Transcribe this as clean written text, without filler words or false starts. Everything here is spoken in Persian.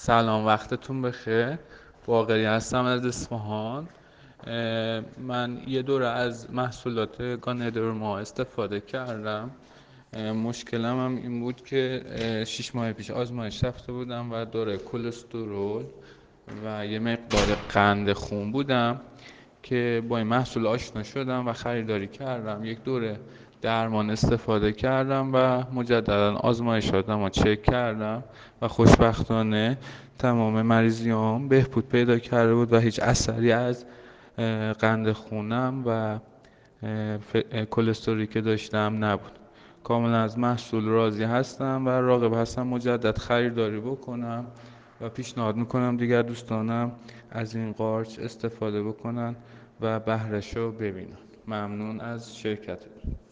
سلام، وقتتون بخیر. باقری هستم از اصفهان. من یه دوره از محصولات گانه‌درما استفاده کردم. مشکلم هم این بود که 6 ماه پیش آزمایش رفته بودم و دوره کلسترول و یه مقدار قند خون بودم که با این محصول آشنا شدم و خریداری کردم. یک دوره درمان استفاده کردم و مجددا آزمایشاتم رو چک کردم و خوشبختانه تمام مریضیام بهبود پیدا کرده بود و هیچ اثری از قند خونم و کلسترولی که داشتم نبود. کاملا از محصول راضی هستم و راغب هستم مجدد خریداری بکنم و پیشنهاد میکنم دیگر دوستانم از این قارچ استفاده بکنن و بهره‌شو ببینن. ممنون از شرکتتون.